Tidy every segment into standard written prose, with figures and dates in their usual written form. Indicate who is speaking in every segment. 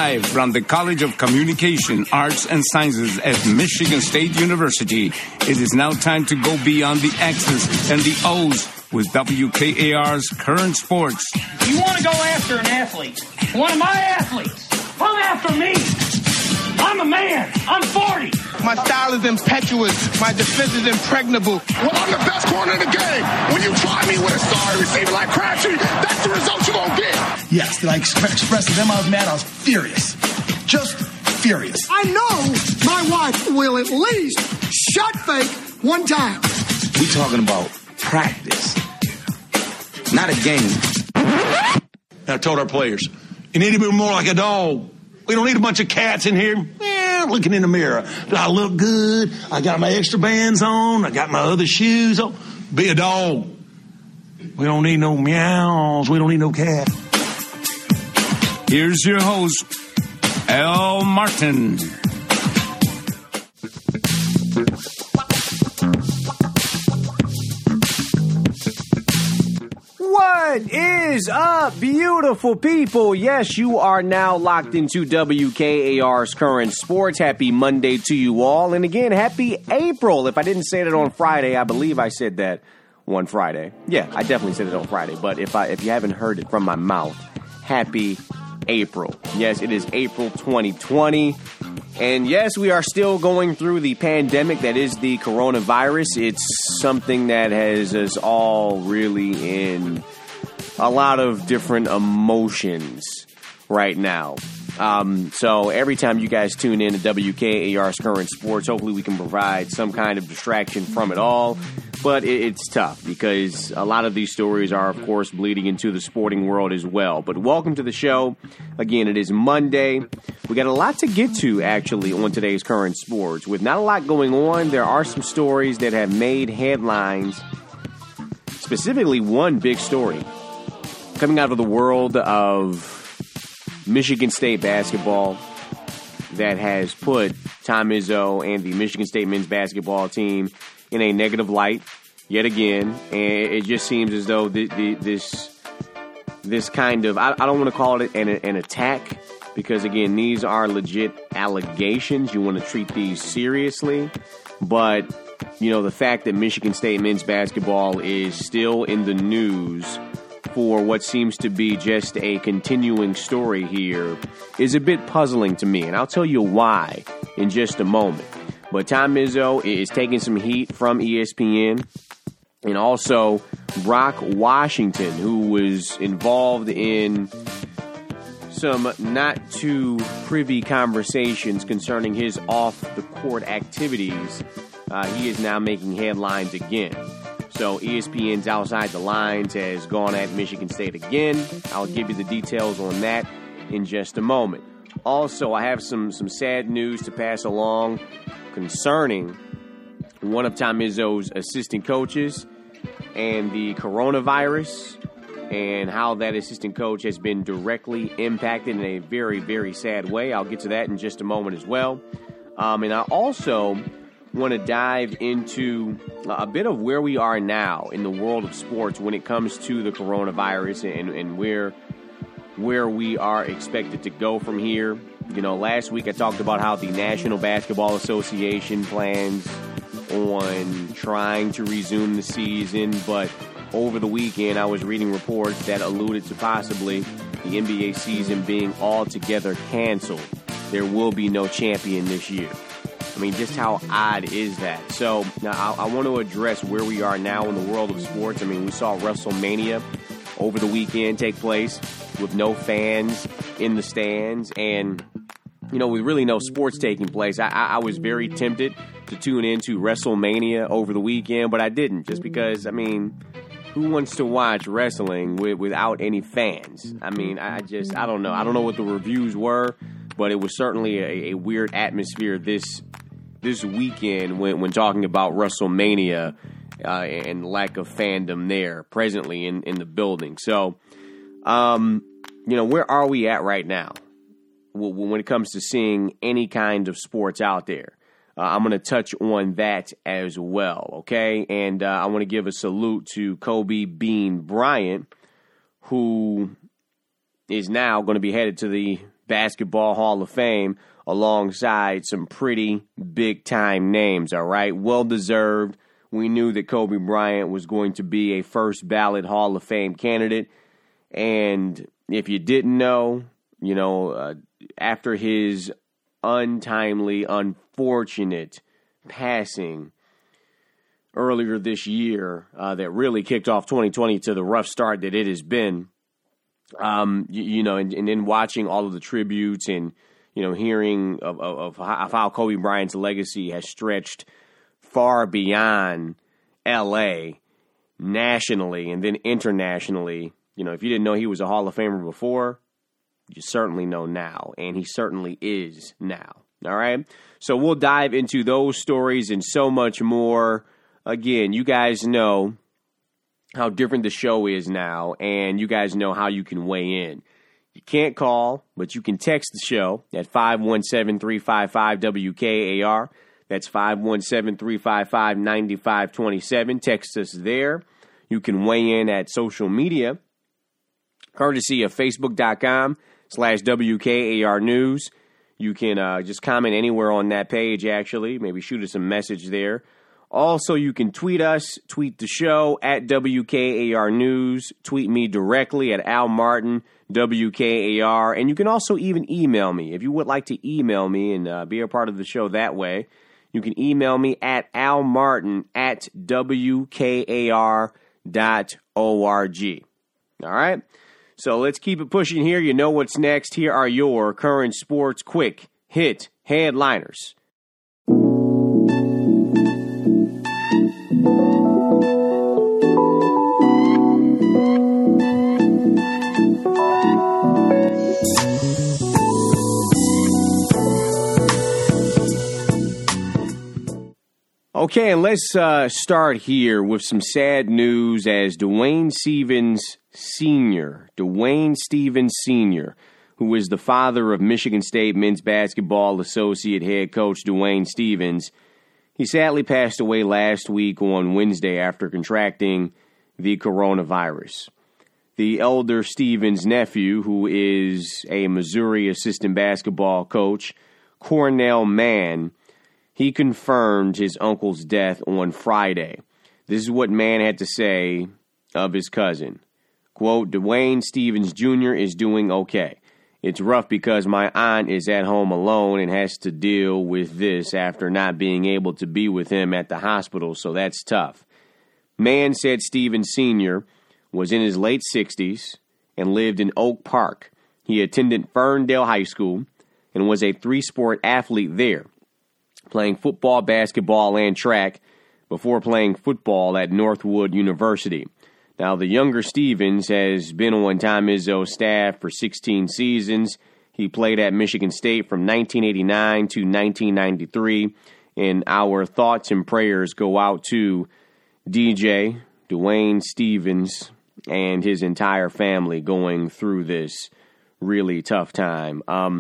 Speaker 1: Live from the College of Communication, Arts, and Sciences at Michigan State University, it is now time to go beyond the X's and the O's with WKAR's Current Sports.
Speaker 2: You want to go after an athlete, one of my athletes, come after me. I'm a man. I'm 40.
Speaker 3: My style is impetuous. My defense is impregnable.
Speaker 4: Well, I'm the best corner in the game. When you try me with a sorry receiver like Crabtree, that's the result you're going to get.
Speaker 5: Yes, did I express to them I was mad? I was furious. Just furious.
Speaker 6: I know my wife will at least shot fake one time.
Speaker 7: We talking about practice, not a game.
Speaker 8: I told our players, you need to be more like a dog. We don't need a bunch of cats in here looking in the mirror. Do I look good? I got my extra bands on. I got my other shoes on. Be a dog. We don't need no meows. We don't need no cat.
Speaker 1: Here's your host, Al Martin.
Speaker 9: What is up, beautiful people? Yes, you are now locked into WKAR's Current Sports. Happy Monday to you all. And again, happy April. If I didn't say that on Friday, I believe I said that one Friday. Yeah, I definitely said it on Friday. But if you haven't heard it from my mouth, happy April. Yes, it is April 2020. And yes, we are still going through the pandemic that is the coronavirus. It's something that has us all really in a lot of different emotions right now. So every time you guys tune in to WKAR's Current Sports, hopefully we can provide some kind of distraction from it all. But it's tough because a lot of these stories are, of course, bleeding into the sporting world as well. But welcome to the show. Again, it is Monday. We got a lot to get to, actually, on today's Current Sports. With not a lot going on, there are some stories that have made headlines. Specifically, one big story coming out of the world of Michigan State basketball that has put Tom Izzo and the Michigan State men's basketball team in a negative light yet again. And it just seems as though this kind of, I don't want to call it an attack, because again, these are legit allegations. You want to treat these seriously. But, you know, the fact that Michigan State men's basketball is still in the news for what seems to be just a continuing story here is a bit puzzling to me. And I'll tell you why in just a moment. But Tom Izzo is taking some heat from ESPN, and also Brock Washington, who was involved in some not too privy conversations concerning his off-the-court activities. He is now making headlines again. So ESPN's Outside the Lines has gone at Michigan State again. I'll give you the details on that in just a moment. Also, I have some sad news to pass along concerning one of Tom Izzo's assistant coaches and the coronavirus, and how that assistant coach has been directly impacted in a very, very sad way. I'll get to that in just a moment as well. And I also want to dive into a bit of where we are now in the world of sports when it comes to the coronavirus and where we are expected to go from here. You know, last week I talked about how the National Basketball Association plans on trying to resume the season, but over the weekend I was reading reports that alluded to possibly the NBA season being altogether canceled. There will be no champion this year. I mean, just how odd is that? So now I want to address where we are now in the world of sports. I mean, we saw WrestleMania over the weekend take place with no fans in the stands, and you know, with really no sports taking place. I was very tempted to tune into WrestleMania over the weekend, but I didn't, just because, I mean, who wants to watch wrestling without any fans? I mean, I don't know. I don't know what the reviews were, but it was certainly a weird atmosphere this weekend when talking about WrestleMania and lack of fandom there presently in the building. So, you know, where are we at right now when it comes to seeing any kind of sports out there? I'm going to touch on that as well, okay? And I want to give a salute to Kobe Bean Bryant, who is now going to be headed to the Basketball Hall of Fame alongside some pretty big-time names, all right? Well-deserved. We knew that Kobe Bryant was going to be a first-ballot Hall of Fame candidate. And if you didn't know, after his untimely, unfortunate passing earlier this year that really kicked off 2020 to the rough start that it has been, and then watching all of the tributes and, hearing of how Kobe Bryant's legacy has stretched far beyond L.A., nationally, and then internationally. If you didn't know he was a Hall of Famer before, you certainly know now, and he certainly is now. All right? So we'll dive into those stories and so much more. Again, you guys know how different the show is now, and you guys know how you can weigh in. You can't call, but you can text the show at 517-355-WKAR. That's 517-355-9527. Text us there. You can weigh in at social media, courtesy of Facebook.com/WKAR News. You can just comment anywhere on that page, actually. Maybe shoot us a message there. Also, you can tweet us, tweet the show at WKAR News. Tweet me directly at Al Martin, WKAR. And you can also even email me. If you would like to email me and be a part of the show that way, you can email me at almartin@WKAR.org. All right? So let's keep it pushing here. You know what's next. Here are your current sports quick hit headliners. Okay, and let's start here with some sad news as Dwayne Stephens Sr., who is the father of Michigan State men's basketball associate head coach Dwayne Stephens, he sadly passed away last week on Wednesday after contracting the coronavirus. The elder Stephens' nephew, who is a Missouri assistant basketball coach, Cornell Mann, he confirmed his uncle's death on Friday. This is what Mann had to say of his cousin. Quote, Dwayne Stephens Jr. is doing okay. It's rough because my aunt is at home alone and has to deal with this after not being able to be with him at the hospital, so that's tough. Mann said Stephens Sr. was in his late 60s and lived in Oak Park. He attended Ferndale High School and was a three-sport athlete there, playing football, basketball, and track before playing football at Northwood University. Now, the younger Stephens has been on Tom Izzo's staff for 16 seasons. He played at Michigan State from 1989 to 1993, and our thoughts and prayers go out to DJ, Dwayne Stephens, and his entire family going through this really tough time. I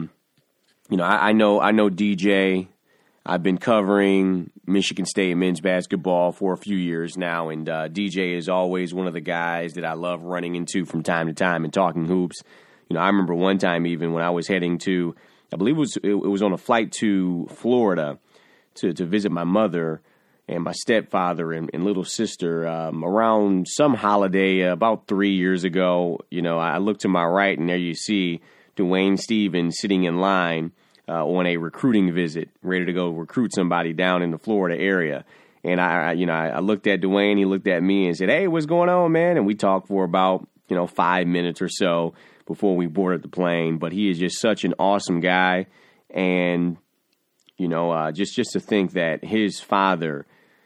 Speaker 9: know DJ. I've been covering Michigan State men's basketball for a few years now, and DJ is always one of the guys that I love running into from time to time and talking hoops. I remember one time even when I was heading to, I believe it was on a flight to Florida to visit my mother and my stepfather and little sister around some holiday about 3 years ago. I looked to my right, and there you see Dwayne Stephens sitting in line on a recruiting visit, ready to go recruit somebody down in the Florida area. And I looked at Dwayne, he looked at me and said, "Hey, what's going on, man?" And we talked for about, 5 minutes or so before we boarded the plane. But he is just such an awesome guy. And, just to think that his father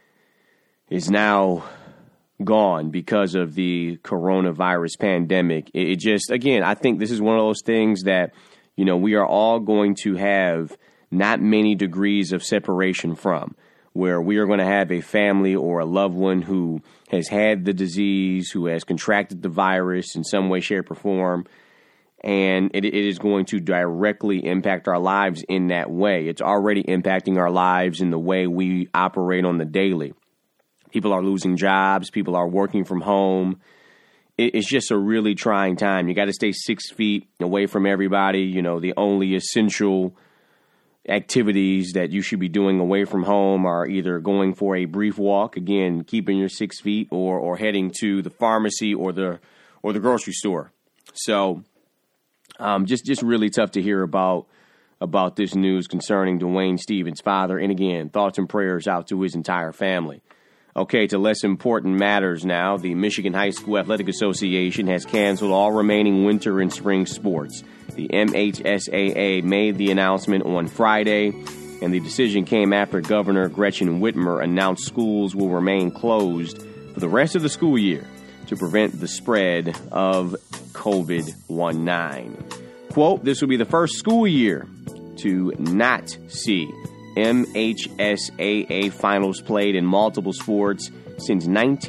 Speaker 9: is now gone because of the coronavirus pandemic. It just, again, I think this is one of those things that, we are all going to have not many degrees of separation from, where we are going to have a family or a loved one who has had the disease, who has contracted the virus in some way, shape, or form, and it is going to directly impact our lives in that way. It's already impacting our lives in the way we operate on the daily. People are losing jobs. People are working from home. it's just a really trying time. You got to stay 6 feet away from everybody. You know, the only essential activities that you should be doing away from home are either going for a brief walk, again, keeping your 6 feet, or heading to the pharmacy or the grocery store. So just really tough to hear about this news concerning Dwayne Stevens' father. And again, thoughts and prayers out to his entire family. Okay, to less important matters now. The Michigan High School Athletic Association has canceled all remaining winter and spring sports. The MHSAA made the announcement on Friday, and the decision came after Governor Gretchen Whitmer announced schools will remain closed for the rest of the school year to prevent the spread of COVID-19. Quote, this will be the first school year to not see MHSAA finals played in multiple sports since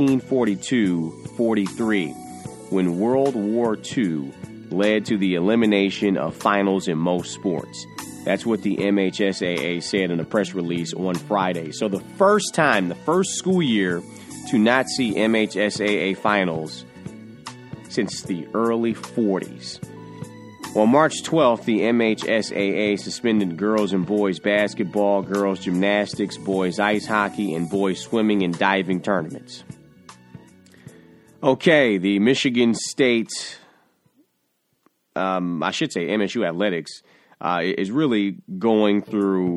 Speaker 9: 1942-43, when World War II led to the elimination of finals in most sports. That's what the MHSAA said in a press release on Friday. So the first school year to not see MHSAA finals since the early 40s. On March 12th, the MHSAA suspended girls and boys basketball, girls gymnastics, boys ice hockey, and boys swimming and diving tournaments. Okay, the Michigan State, MSU Athletics, is really going through,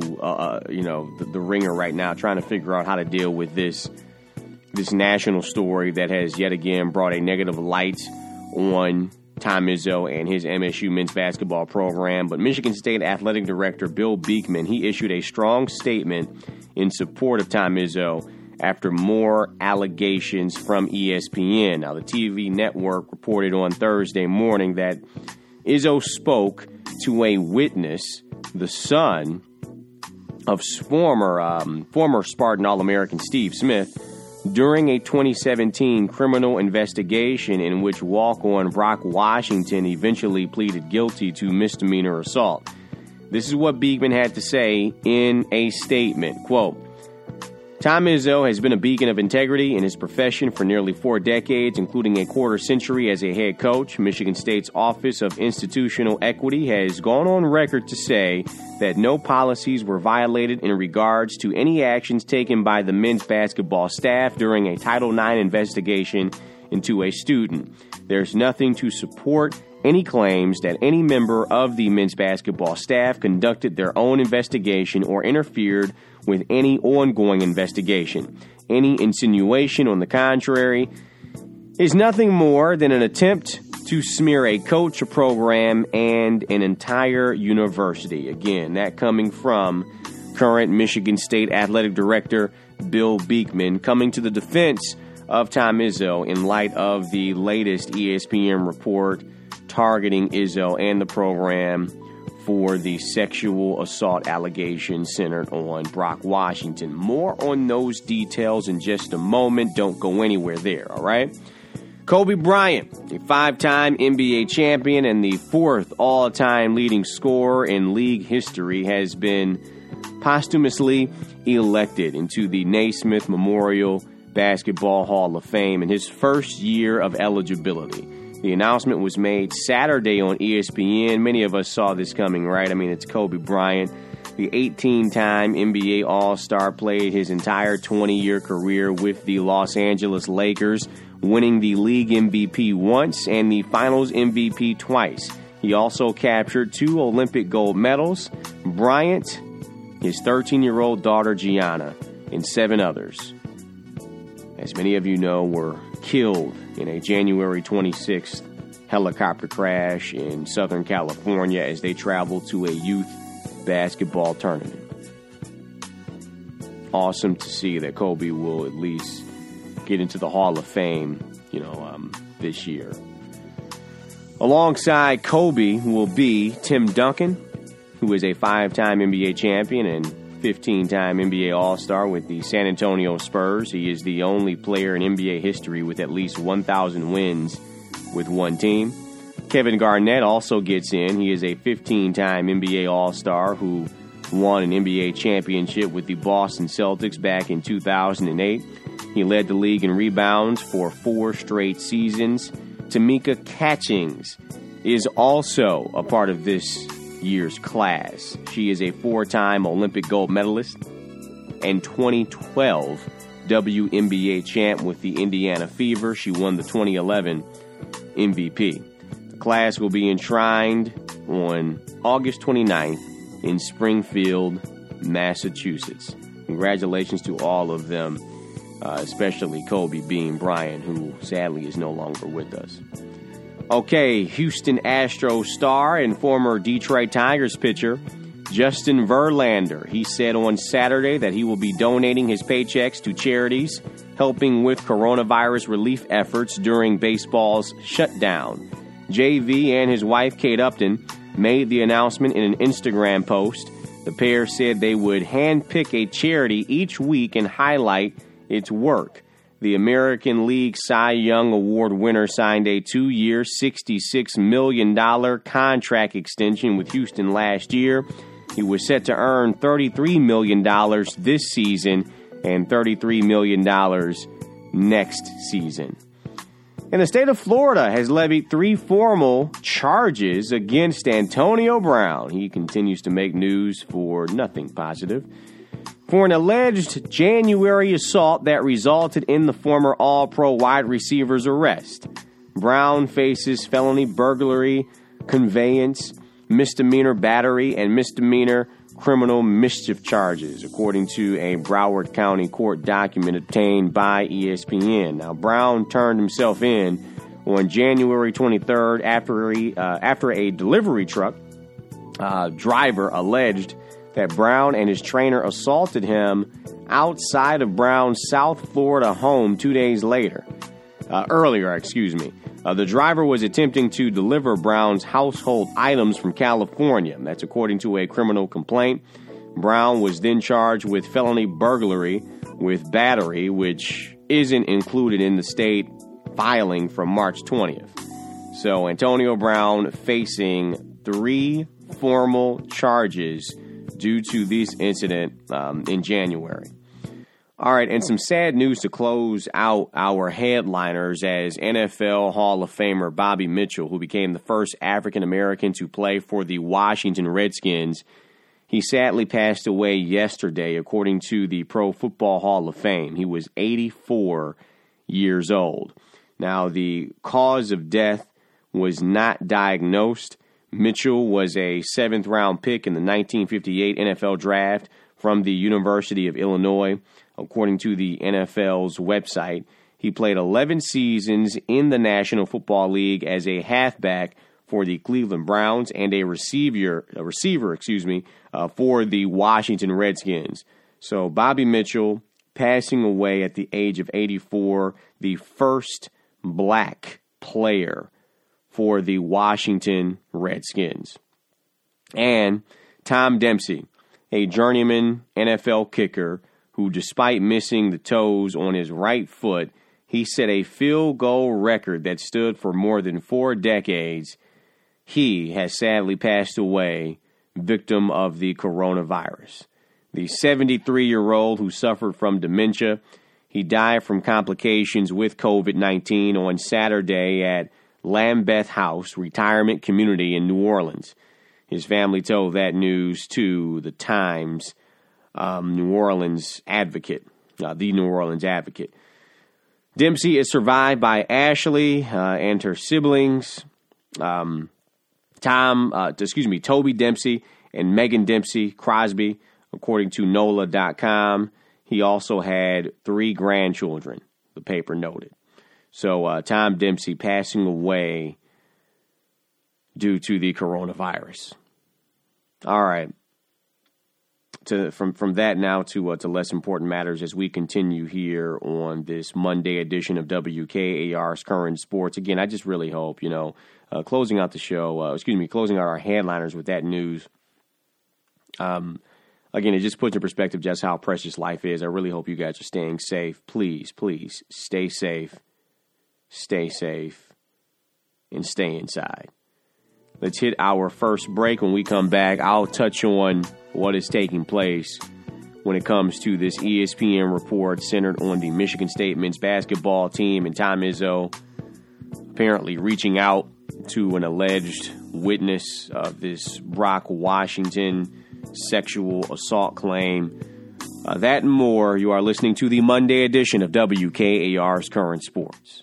Speaker 9: the ringer right now, trying to figure out how to deal with this national story that has yet again brought a negative light on Tom Izzo and his MSU men's basketball program. But Michigan State Athletic Director Bill Beekman, he issued a strong statement in support of Tom Izzo after more allegations from ESPN. Now, the TV network reported on Thursday morning that Izzo spoke to a witness, the son of former Spartan All-American Steve Smith, during a 2017 criminal investigation in which walk-on Brock Washington eventually pleaded guilty to misdemeanor assault. This is what Beekman had to say in a statement. Quote, Tom Izzo has been a beacon of integrity in his profession for nearly 4 decades, including a quarter century as a head coach. Michigan State's Office of Institutional Equity has gone on record to say that no policies were violated in regards to any actions taken by the men's basketball staff during a Title IX investigation into a student. There's nothing to support any claims that any member of the men's basketball staff conducted their own investigation or interfered with any ongoing investigation. Any insinuation, on the contrary, is nothing more than an attempt to smear a coach, a program, and an entire university. Again, that coming from current Michigan State Athletic Director Bill Beekman, coming to the defense of Tom Izzo in light of the latest ESPN report targeting Izzo and the program for the sexual assault allegations centered on Brock Washington. More on those details in just a moment. Don't go anywhere there, all right? Kobe Bryant, a 5-time NBA champion and the 4th all-time leading scorer in league history, has been posthumously elected into the Naismith Memorial Basketball Hall of Fame in his first year of eligibility. The announcement was made Saturday on ESPN. Many of us saw this coming, right? I mean, it's Kobe Bryant, the 18-time NBA All-Star, played his entire 20-year career with the Los Angeles Lakers, winning the league MVP once and the finals MVP twice. He also captured 2 Olympic gold medals. Bryant, his 13-year-old daughter Gianna, and 7 others, as many of you know, were killed in a January 26th helicopter crash in Southern California as they traveled to a youth basketball tournament. Awesome to see that Kobe will at least get into the Hall of Fame, this year. Alongside Kobe will be Tim Duncan, who is a 5-time NBA champion and 15-time NBA All-Star with the San Antonio Spurs. He is the only player in NBA history with at least 1,000 wins with one team. Kevin Garnett also gets in. He is a 15-time NBA All-Star who won an NBA championship with the Boston Celtics back in 2008. He led the league in rebounds for 4 straight seasons. Tamika Catchings is also a part of this year's class. She is a 4-time Olympic gold medalist and 2012 WNBA champ with the Indiana Fever. She won the 2011 MVP. The class will be enshrined on August 29th in Springfield, Massachusetts. Congratulations to all of them, especially Kobe Bean Bryant, who sadly is no longer with us. Okay, Houston Astros star and former Detroit Tigers pitcher Justin Verlander. He said on Saturday that he will be donating his paychecks to charities helping with coronavirus relief efforts during baseball's shutdown. JV and his wife, Kate Upton, made the announcement in an Instagram post. The pair said they would handpick a charity each week and highlight its work. The American League Cy Young Award winner signed a 2-year, $66 million contract extension with Houston last year. He was set to earn $33 million this season and $33 million next season. And the state of Florida has levied 3 formal charges against Antonio Brown. He continues to make news for nothing positive. For an alleged January assault that resulted in the former All-Pro wide receiver's arrest. Brown faces felony burglary, conveyance, misdemeanor battery, and misdemeanor criminal mischief charges, according to a Broward County court document obtained by ESPN. Now, Brown turned himself in on January 23rd after a delivery truck driver alleged that Brown and his trainer assaulted him outside of Brown's South Florida home 2 days earlier. The driver was attempting to deliver Brown's household items from California. That's according to a criminal complaint. Brown was then charged with felony burglary with battery, which isn't included in the state filing from March 20th. So Antonio Brown facing 3 formal charges due to this incident in January. All right, and some sad news to close out our headliners as NFL Hall of Famer Bobby Mitchell, who became the first African-American to play for the Washington Redskins, he sadly passed away yesterday, according to the Pro Football Hall of Fame. He was 84 years old. Now, the cause of death was not diagnosed. Mitchell was a 7th-round pick in the 1958 NFL Draft from the University of Illinois. According to the NFL's website, he played 11 seasons in the National Football League as a halfback for the Cleveland Browns and a receiver, for the Washington Redskins. So Bobby Mitchell passing away at the age of 84, the first black player for the Washington Redskins. And Tom Dempsey, a journeyman NFL kicker who, despite missing the toes on his right foot, he set a field goal record that stood for more than 4 decades. He has sadly passed away, victim of the coronavirus. The 73-year-old who suffered from dementia, he died from complications with COVID-19 on Saturday at Lambeth House Retirement Community in New Orleans. His family told that news to the Times New Orleans Advocate, the New Orleans Advocate. Dempsey is survived by Ashley and her siblings, Toby Dempsey and Megan Dempsey Crosby, according to NOLA.com. He also had 3 grandchildren, the paper noted. So Tom Dempsey passing away due to the coronavirus. All right. From that now to less important matters as we continue here on this Monday edition of WKAR's Current Sports. Again, I just really hope, closing out the show, closing out our headliners with that news. Again, it just puts in perspective just how precious life is. I really hope you guys are staying safe. Please, please stay safe, and stay inside. Let's hit our first break. When we come back, I'll touch on what is taking place when it comes to this ESPN report centered on the Michigan State men's basketball team and Tom Izzo apparently reaching out to an alleged witness of this Brock Washington sexual assault claim. That and more. You are listening to the Monday edition of WKAR's Current Sports.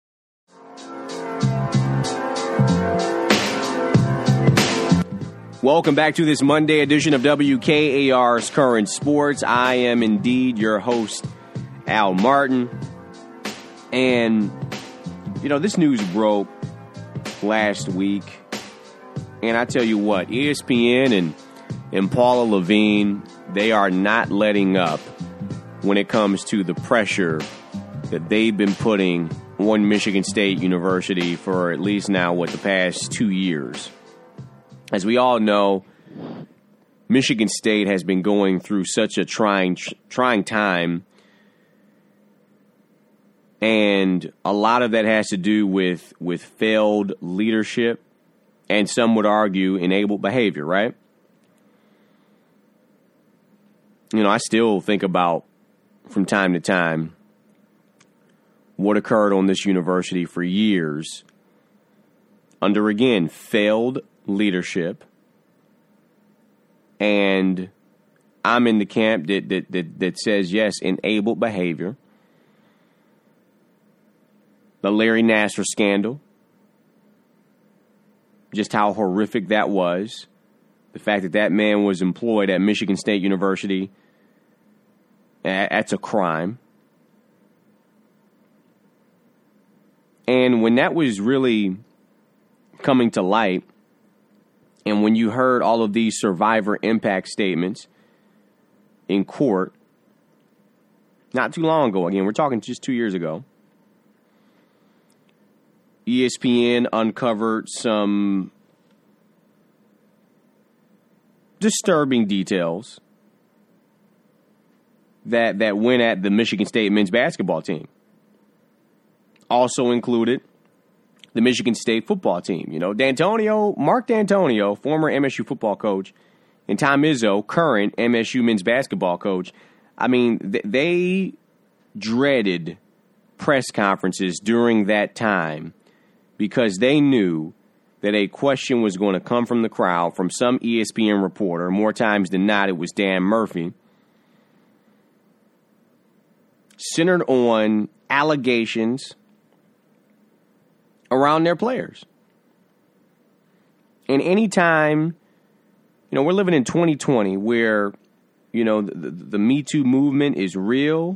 Speaker 9: Welcome back to this Monday edition of WKAR's Current Sports. I am indeed your host, Al Martin. And, you know, this news broke last week. And I tell you what, ESPN and Paula Levine, they are not letting up when it comes to the pressure that they've been putting on Michigan State University for at least now, the past 2 years. As we all know, Michigan State has been going through such a trying time, and a lot of that has to do with failed leadership, and some would argue enabled behavior, right? You know, I still think about, from time to time, what occurred on this university for years under, again, failed leadership. And I'm in the camp that says, yes, enabled behavior. The Larry Nassar scandal, just how horrific that was. The fact that man was employed at Michigan State University, that's a crime. And when that was really coming to light, and when you heard all of these survivor impact statements in court, not too long ago, again, we're talking just 2 years ago, ESPN uncovered some disturbing details that went at the Michigan State men's basketball team. Also included the Michigan State football team. You know, Mark D'Antonio, former MSU football coach, and Tom Izzo, current MSU men's basketball coach. I mean, they dreaded press conferences during that time because they knew that a question was going to come from the crowd, from some ESPN reporter. More times than not, it was Dan Murphy, centered on allegations around their players. And anytime, you know, we're living in 2020 where, you know, the Me Too movement is real,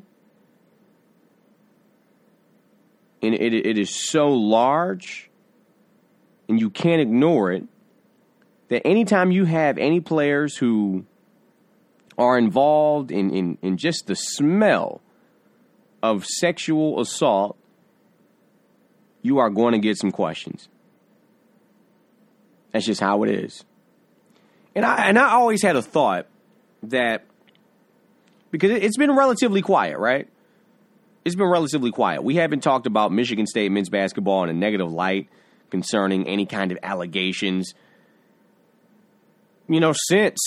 Speaker 9: and it is so large, and you can't ignore it, that anytime you have any players who are involved in just the smell of sexual assault, you are going to get some questions. That's just how it is. And I always had a thought that, because it's been relatively quiet, right? It's been relatively quiet. We haven't talked about Michigan State men's basketball in a negative light concerning any kind of allegations, you know, since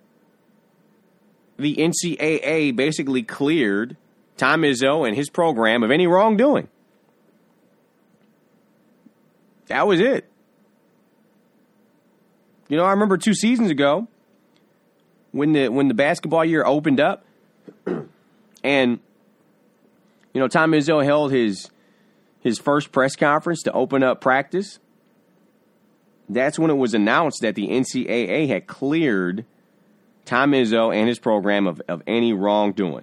Speaker 9: the NCAA basically cleared Tom Izzo and his program of any wrongdoing. That was it. You know, I remember 2 seasons ago when the basketball year opened up, and, you know, Tom Izzo held his first press conference to open up practice. That's when it was announced that the NCAA had cleared Tom Izzo and his program of any wrongdoing.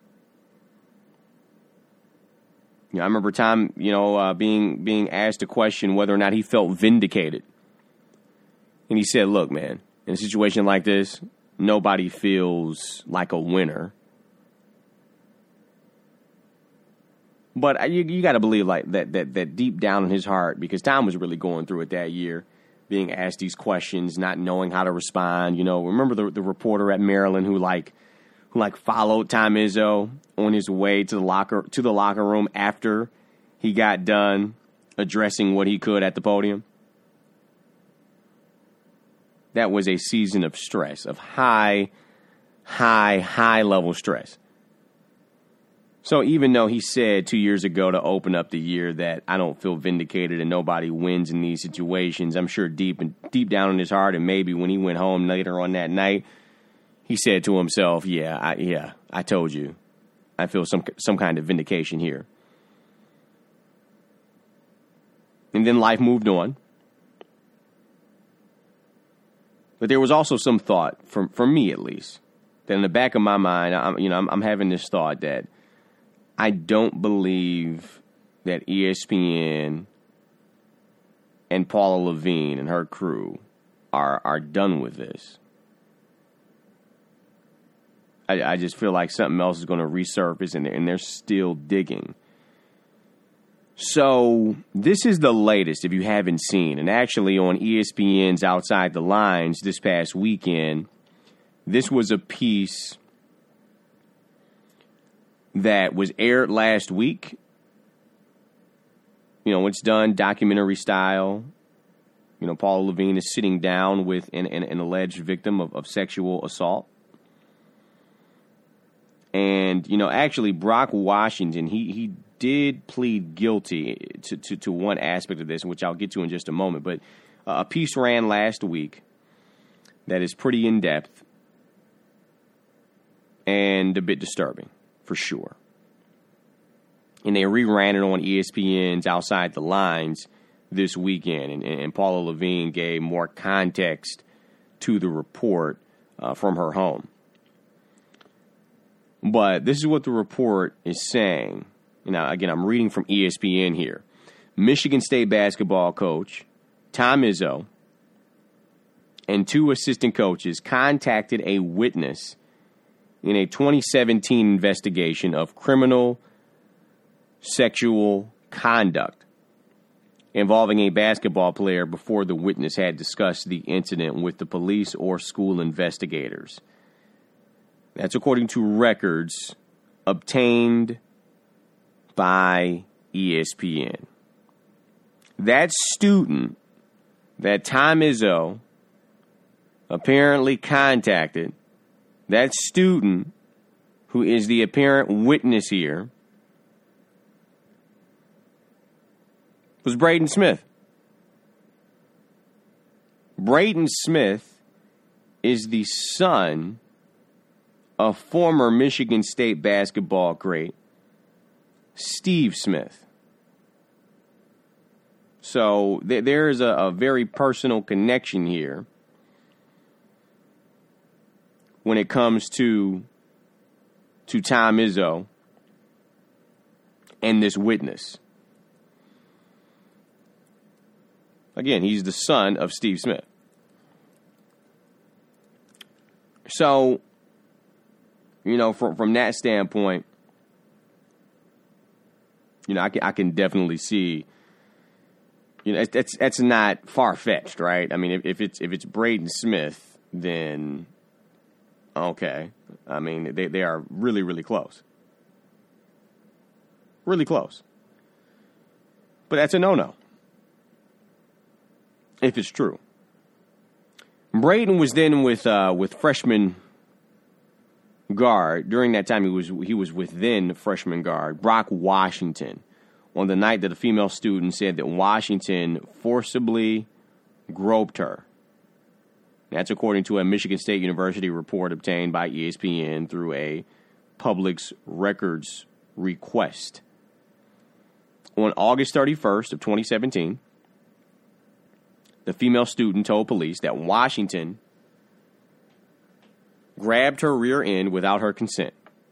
Speaker 9: You know, I remember Tom, you know, being asked a question whether or not he felt vindicated. And he said, look, man, in a situation like this, nobody feels like a winner. But you got to believe like that deep down in his heart, because Tom was really going through it that year, being asked these questions, not knowing how to respond. You know, remember the reporter at Maryland who followed Tom Izzo on his way to the locker room after he got done addressing what he could at the podium? That was a season of stress, of high level stress. So even though he said 2 years ago to open up the year that I don't feel vindicated and nobody wins in these situations, I'm sure deep down in his heart, and maybe when he went home later on that night, he said to himself, I told you. I feel some kind of vindication here. And then life moved on. But there was also some thought, for me at least, that in the back of my mind, I'm having this thought that I don't believe that ESPN and Paula Levine and her crew are done with this. I just feel like something else is going to resurface, and they're still digging. So this is the latest, if you haven't seen. And actually on ESPN's Outside the Lines this past weekend, this was a piece that was aired last week. You know, it's done documentary style. You know, Paula Levine is sitting down with an alleged victim of sexual assault. And, you know, actually, Brock Washington, he did plead guilty to one aspect of this, which I'll get to in just a moment. But a piece ran last week that is pretty in-depth and a bit disturbing, for sure. And they reran it on ESPN's Outside the Lines this weekend. And Paula Levine gave more context to the report from her home. But this is what the report is saying. Now, again, I'm reading from ESPN here. Michigan State basketball coach Tom Izzo and 2 assistant coaches contacted a witness in a 2017 investigation of criminal sexual conduct involving a basketball player before the witness had discussed the incident with the police or school investigators. That's according to records obtained by ESPN. That student that Tom Izzo apparently contacted, that student who is the apparent witness here, was Braden Smith. Braden Smith is the son of former Michigan State basketball great Steve Smith. So there is a very personal connection here when it comes to Tom Izzo and this witness. Again, he's the son of Steve Smith. So, you know, from that standpoint, you know, I can definitely see, you know, that's not far-fetched, right? I mean, if it's Braden Smith, then okay. I mean, they are really, really close. Really close. But that's a no-no, if it's true. Braden was then with freshman guard. During that time, he was with then freshman guard Brock Washington on the night that a female student said that Washington forcibly groped her. That's according to a Michigan State University report obtained by ESPN through a public's records request. On August 31st of 2017, the female student told police that Washington grabbed her rear end without her consent,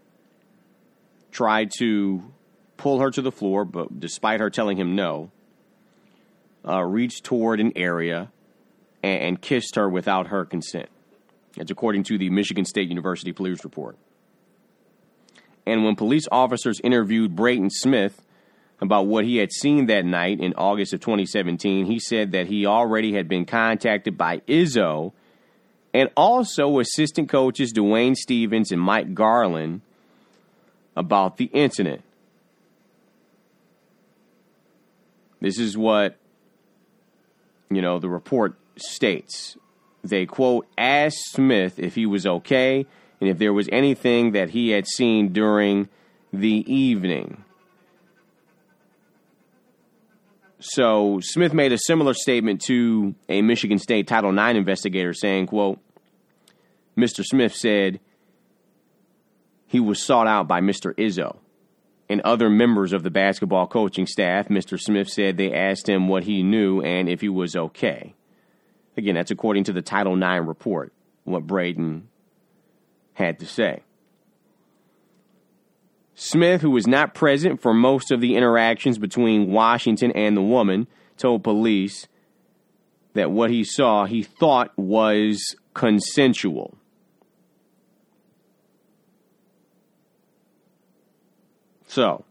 Speaker 9: tried to pull her to the floor, but despite her telling him no, reached toward an area and kissed her without her consent. That's according to the Michigan State University police report. And when police officers interviewed Braden Smith about what he had seen that night in August of 2017, he said that he already had been contacted by Izzo and also assistant coaches Dwayne Stevens and Mike Garland about the incident. This is what, you know, the report states. They, quote, asked Smith if he was okay and if there was anything that he had seen during the evening. So Smith made a similar statement to a Michigan State Title IX investigator saying, quote, Mr. Smith said he was sought out by Mr. Izzo and other members of the basketball coaching staff. Mr. Smith said they asked him what he knew and if he was okay. Again, that's according to the Title IX report, what Braden had to say. Smith, who was not present for most of the interactions between Washington and the woman, told police that what he saw, he thought was consensual. So,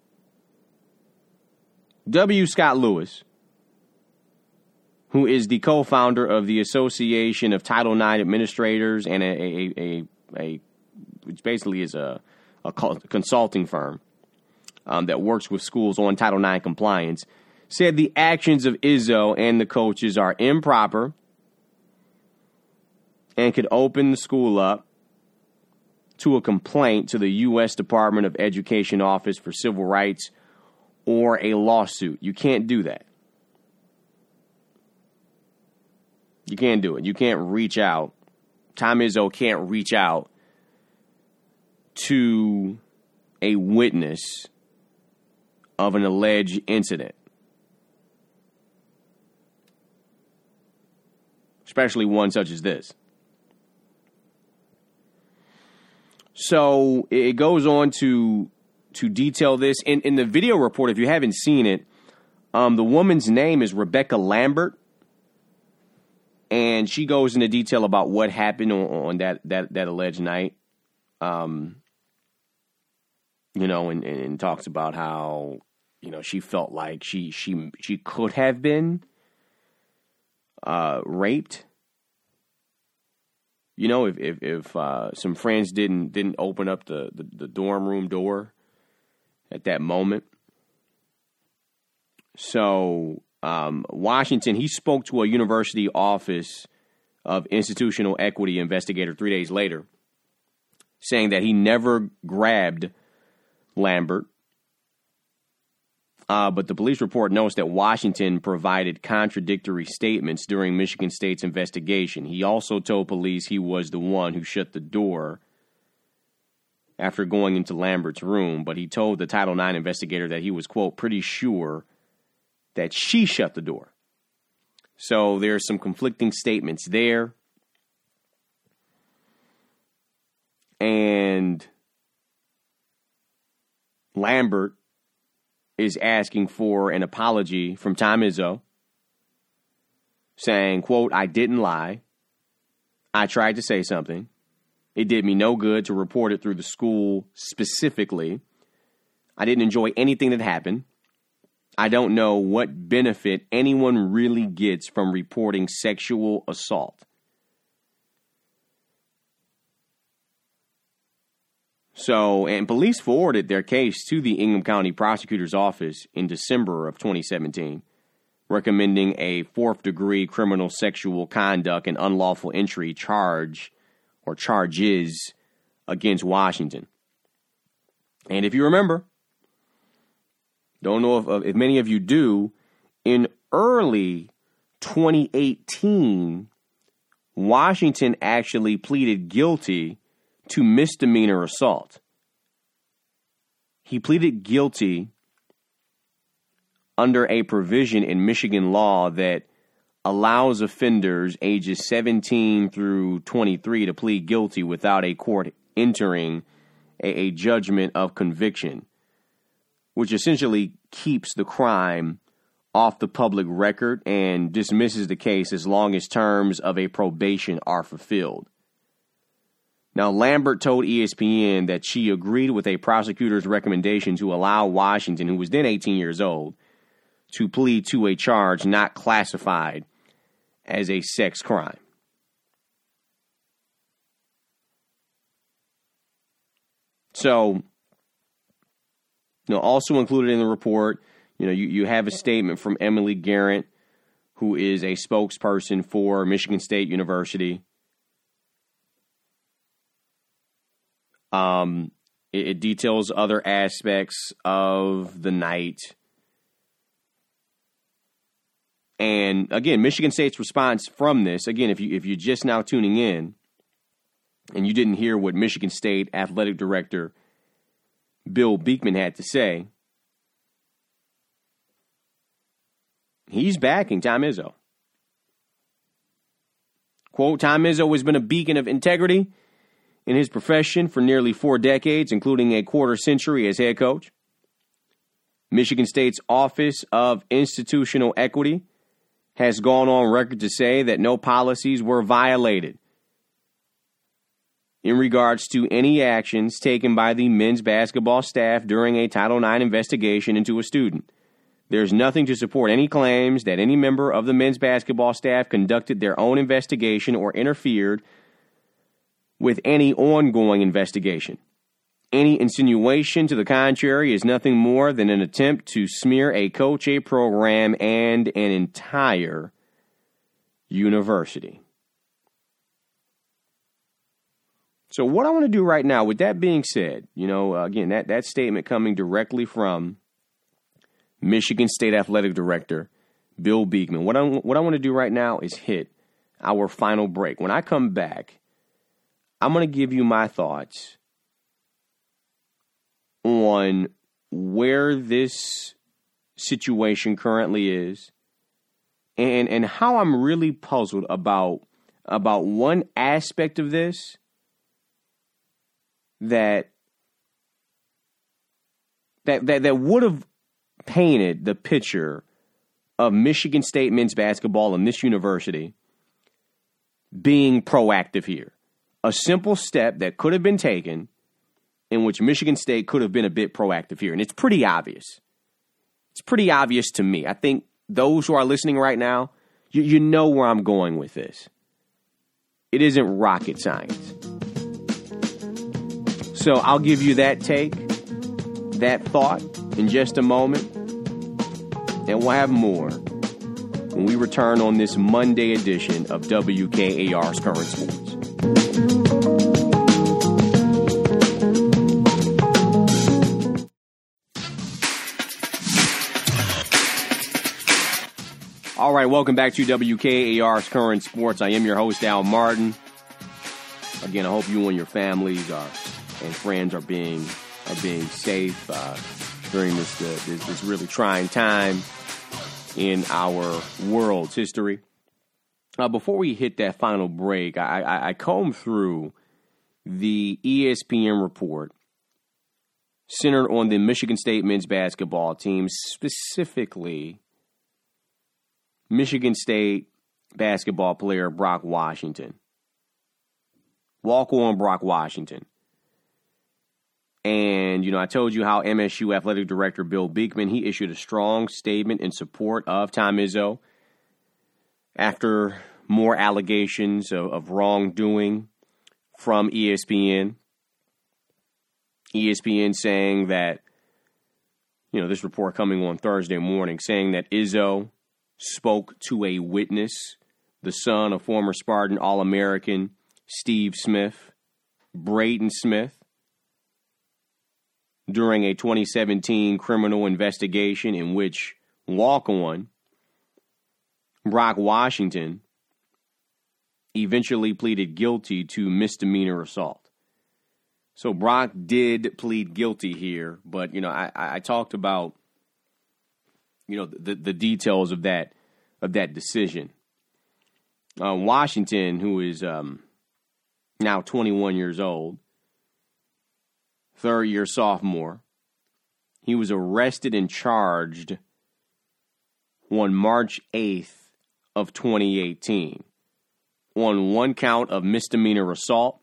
Speaker 9: W. Scott Lewis, who is the co-founder of the Association of Title IX Administrators and which basically is a consulting firm that works with schools on Title IX compliance, said the actions of Izzo and the coaches are improper and could open the school up to a complaint to the U.S. Department of Education Office for Civil Rights or a lawsuit. You can't do that. You can't do it. You can't reach out. Tom Izzo can't reach out to a witness of an alleged incident, especially one such as this. So it goes on to detail this. In the video report, if you haven't seen it, the woman's name is Rebecca Lambert, and she goes into detail about what happened on that alleged night. And talks about how, she felt like she could have been raped. If some friends didn't open up the dorm room door at that moment. So Washington, he spoke to a University Office of Institutional Equity investigator 3 days later, saying that he never grabbed Lambert. But the police report notes that Washington provided contradictory statements during Michigan State's investigation. He also told police he was the one who shut the door after going into Lambert's room, but he told the Title IX investigator that he was, quote, pretty sure that she shut the door. So there's some conflicting statements there. And Lambert is asking for an apology from Tom Izzo, saying, quote, I didn't lie. I tried to say something. It did me no good to report it through the school specifically. I didn't enjoy anything that happened. I don't know what benefit anyone really gets from reporting sexual assault. So, and police forwarded their case to the Ingham County Prosecutor's Office in December of 2017, recommending a fourth-degree criminal sexual conduct and unlawful entry charge or charges against Washington. And if you remember, don't know if many of you do, in early 2018, Washington actually pleaded guilty to misdemeanor assault. He pleaded guilty under a provision in Michigan law that allows offenders ages 17 through 23 to plead guilty without a court entering a judgment of conviction, which essentially keeps the crime off the public record and dismisses the case as long as terms of a probation are fulfilled. Now, Lambert told ESPN that she agreed with a prosecutor's recommendation to allow Washington, who was then 18 years old, to plead to a charge not classified as a sex crime. So, also included in the report, you have a statement from Emily Garrett, who is a spokesperson for Michigan State University. It details other aspects of the night. And again, Michigan State's response from this, again, if you're just now tuning in and you didn't hear what Michigan State Athletic Director Bill Beekman had to say, he's backing Tom Izzo. Quote, Tom Izzo has been a beacon of integrity in his profession for nearly 4 decades, including a quarter century as head coach. Michigan State's Office of Institutional Equity has gone on record to say that no policies were violated in regards to any actions taken by the men's basketball staff during a Title IX investigation into a student. There's nothing to support any claims that any member of the men's basketball staff conducted their own investigation or interfered with any ongoing investigation. Any insinuation to the contrary is nothing more than an attempt to smear a coach, a program, and an entire university. So what I want to do right now, with that being said, again, that statement coming directly from Michigan State Athletic Director Bill Beekman. What I want to do right now is hit our final break. When I come back, I'm going to give you my thoughts on where this situation currently is and how I'm really puzzled about one aspect of this that would have painted the picture of Michigan State men's basketball and this university being proactive here. A simple step that could have been taken in which Michigan State could have been a bit proactive here. And it's pretty obvious. It's pretty obvious to me. I think those who are listening right now, you know where I'm going with this. It isn't rocket science. So I'll give you that take, that thought in just a moment. And we'll have more when we return on this Monday edition of WKAR's Current Sports. All right, welcome back to WKAR's Current Sports. I am your host, Al Martin. Again, I hope you and your families and friends are being safe during this really trying time in our world's history. Before we hit that final break, I combed through the ESPN report centered on the Michigan State men's basketball team, specifically Michigan State basketball player Brock Washington. Walk-on Brock Washington. And, I told you how MSU Athletic Director Bill Beekman, he issued a strong statement in support of Tom Izzo after more allegations of wrongdoing from ESPN. ESPN saying that, this report coming on Thursday morning, saying that Izzo spoke to a witness, the son of former Spartan All-American Steve Smith, Braden Smith, during a 2017 criminal investigation in which walk-on Brock Washington eventually pleaded guilty to misdemeanor assault. So Brock did plead guilty here, but, I talked about, the details of that decision. Washington, who is now 21 years old, third-year sophomore, he was arrested and charged on March 8th of 2018 on one count of misdemeanor assault,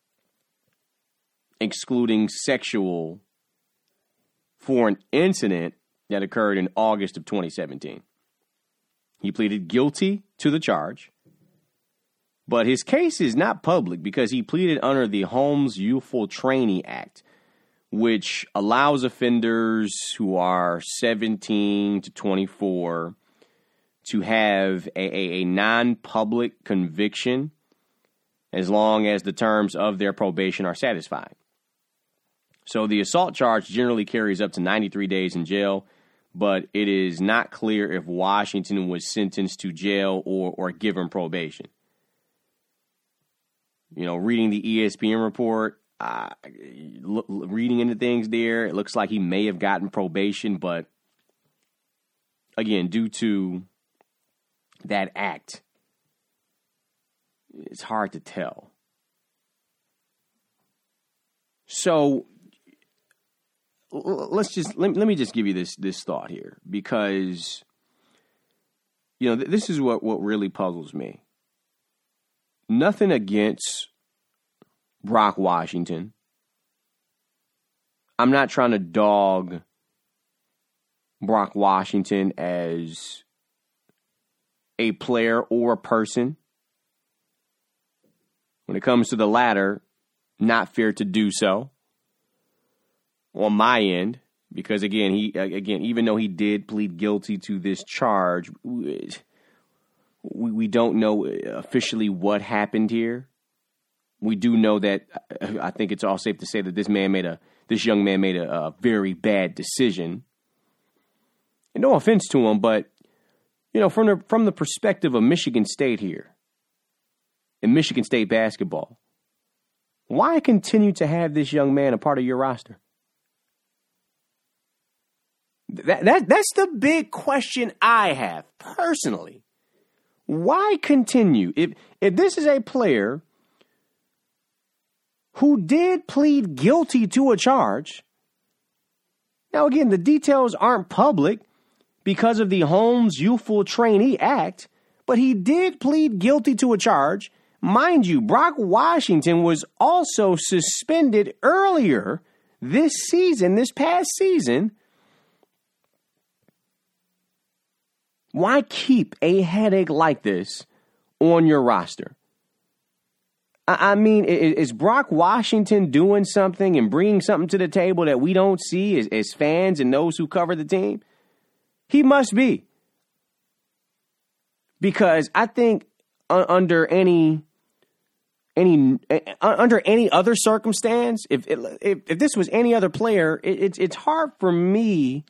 Speaker 9: excluding sexual, for an incident that occurred in August of 2017. He pleaded guilty to the charge, but his case is not public because he pleaded under the Holmes Youthful Trainee Act, which allows offenders who are 17 to 24 to have a non-public conviction as long as the terms of their probation are satisfied. So the assault charge generally carries up to 93 days in jail, but it is not clear if Washington was sentenced to jail or given probation. You know, reading the ESPN report, reading into things there, it looks like he may have gotten probation, but again, due to that act, it's hard to tell. So let me just give you this thought here, because you know this is what really puzzles me. Nothing against Brock Washington. I'm not trying to dog Brock Washington as a player or a person. When it comes to the latter, not fair to do so on my end, because again, even though he did plead guilty to this charge, we don't know officially what happened here. We do know that I think it's all safe to say that this young man made a very bad decision. And no offense to him, but you know, from the perspective of Michigan State here, in Michigan State basketball, why continue to have this young man a part of your roster? That's the big question I have personally. Why continue? If this is a player who did plead guilty to a charge, now again, the details aren't public because of the Holmes Youthful Trainee Act, but he did plead guilty to a charge. Mind you, Brock Washington was also suspended earlier this past season. Why keep a headache like this on your roster? I mean, is Brock Washington doing something and bringing something to the table that we don't see as fans and those who cover the team? He must be. Because I think under any other circumstance, if this was any other player, it's hard for me,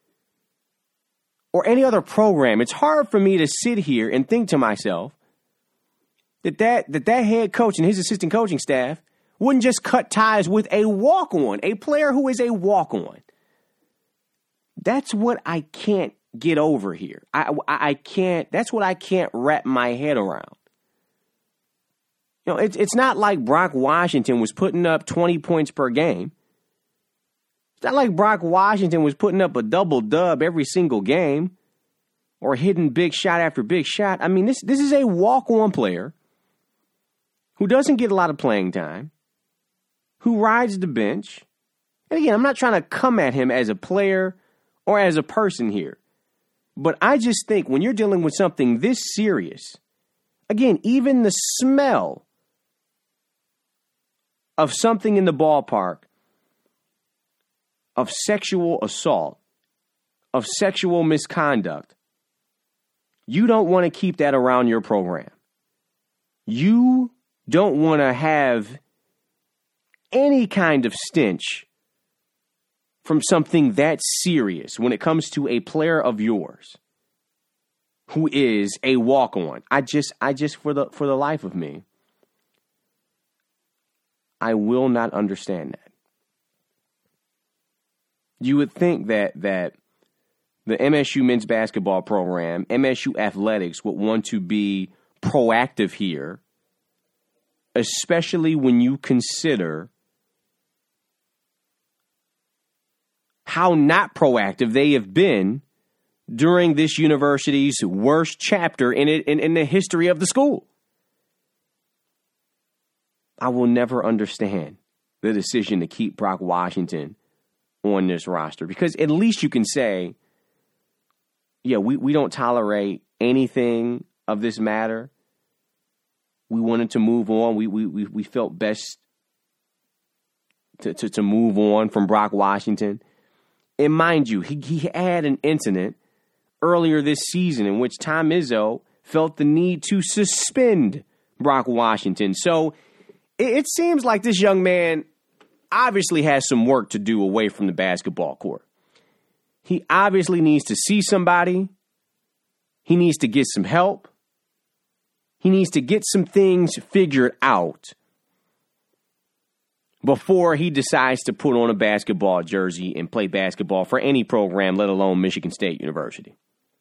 Speaker 9: or any other program, it's hard for me to sit here and think to myself that head coach and his assistant coaching staff wouldn't just cut ties with a walk-on, a player who is a walk-on. That's what I can't get over here. I can't. That's what I can't wrap my head around. You know, it's not like Brock Washington was putting up 20 points per game. It's not like Brock Washington was putting up a double-dub every single game or hitting big shot after big shot. I mean, this is a walk-on player who doesn't get a lot of playing time, who rides the bench. And again, I'm not trying to come at him as a player or as a person here. But I just think when you're dealing with something this serious, again, even the smell of something in the ballpark, of sexual assault, of sexual misconduct, you don't want to keep that around your program. You don't want to have any kind of stench from something that serious when it comes to a player of yours who is a walk-on. I just for the life of me, I will not understand that. You would think that the MSU men's basketball program, MSU athletics, would want to be proactive here, especially when you consider how not proactive they have been during this university's worst chapter in the history of the school. I will never understand the decision to keep Brock Washington on this roster, because at least you can say, yeah, we don't tolerate anything of this matter. We wanted to move on. We felt best to move on from Brock Washington. And mind you, he had an incident earlier this season in which Tom Izzo felt the need to suspend Brock Washington. So it seems like this young man obviously has some work to do away from the basketball court. He obviously needs to see somebody. He needs to get some help. He needs to get some things figured out before he decides to put on a basketball jersey and play basketball for any program, let alone Michigan State University.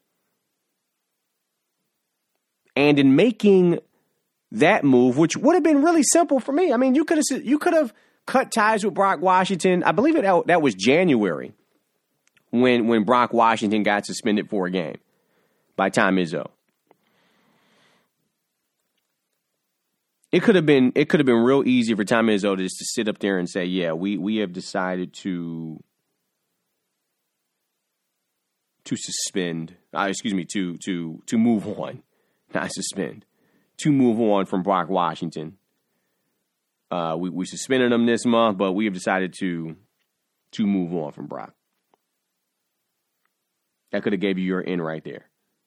Speaker 9: And in making that move, which would have been really simple for me, I mean, you could have cut ties with Brock Washington. I believe that was January when Brock Washington got suspended for a game by Tom Izzo. It could have been real easy for Tom Izzo to just to sit up there and say, yeah, we have decided to suspend, to move on, not suspend, to move on from Brock Washington. We suspended him this month, but we have decided to move on from Brock. That could have gave you your in right there.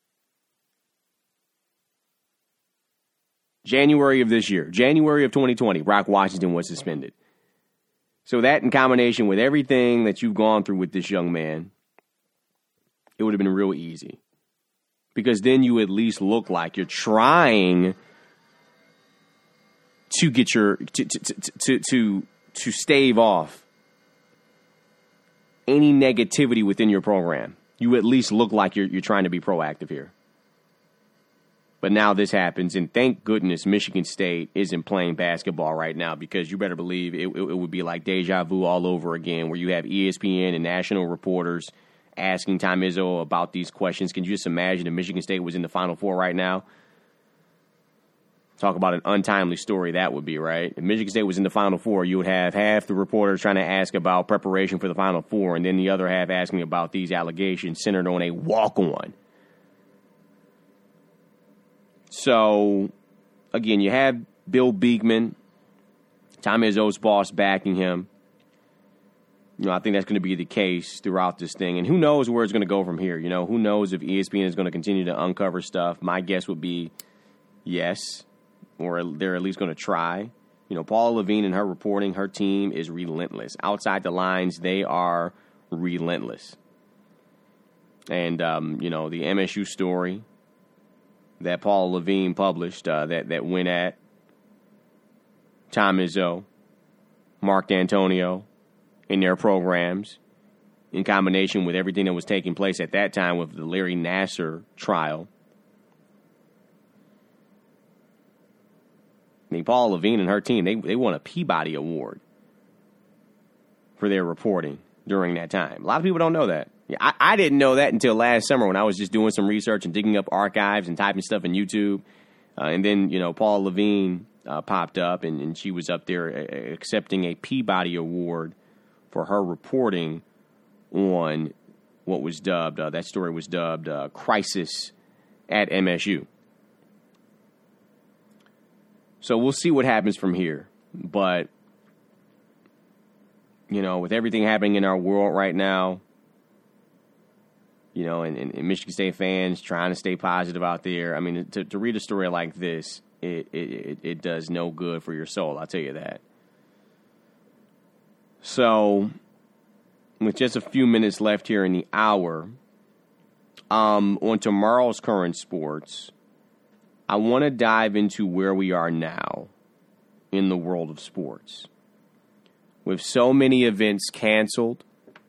Speaker 9: January of this year, January of 2020, Brock Washington was suspended. So that in combination with everything that you've gone through with this young man, it would have been real easy. Because then you at least look like you're trying to get your to stave off any negativity within your program. You at least look like you're trying to be proactive here. But now this happens, and thank goodness Michigan State isn't playing basketball right now, because you better believe it would be like deja vu all over again, where you have ESPN and national reporters asking Tom Izzo about these questions. Can you just imagine if Michigan State was in the Final Four right now? Talk about an untimely story that would be, right? If Michigan State was in the Final Four, you would have half the reporters trying to ask about preparation for the Final Four, and then the other half asking about these allegations centered on a walk-on. So, again, you have Bill Beekman, Tom Izzo's boss, backing him. You know, I think that's going to be the case throughout this thing. And who knows where it's going to go from here? You know, who knows if ESPN is going to continue to uncover stuff? My guess would be yes, or they're at least going to try. You know, Paula Levine and her reporting, her team is relentless. Outside the lines, they are relentless. And, you know, the MSU story that Paul Levine published that went at Tom Izzo, Mark D'Antonio, in their programs, in combination with everything that was taking place at that time with the Larry Nassar trial. I mean, Paul Levine and her team, they won a Peabody Award for their reporting during that time. A lot of people don't know that. I didn't know that until last summer when I was just doing some research and digging up archives and typing stuff in YouTube. And then, you know, Paul Levine popped up, and she was up there accepting a Peabody Award for her reporting on what was dubbed, that story was dubbed Crisis at MSU. So we'll see what happens from here. But, you know, with everything happening in our world right now, you know, and Michigan State fans trying to stay positive out there. I mean, to read a story like this, it does no good for your soul, I'll tell you that. So, with just a few minutes left here in the hour, on tomorrow's Current Sports, I want to dive into where we are now in the world of sports. With so many events canceled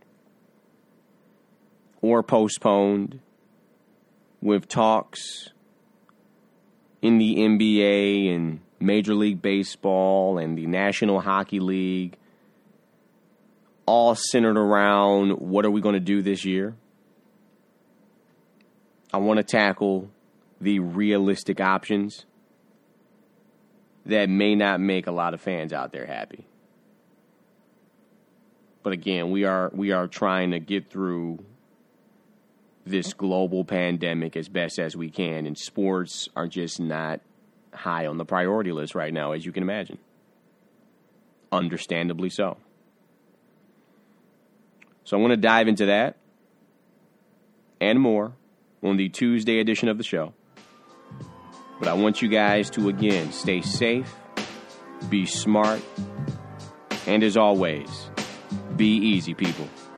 Speaker 9: or postponed, with talks in the NBA and Major League Baseball and the National Hockey League, all centered around what are we going to do this year? I want to tackle the realistic options that may not make a lot of fans out there happy. But again, we are trying to get through this global pandemic as best as we can, and sports are just not high on the priority list right now, as you can imagine. Understandably so. So I want to dive into that and more on the Tuesday edition of the show. But I want you guys to, again, stay safe, be smart, And as always, be easy, people.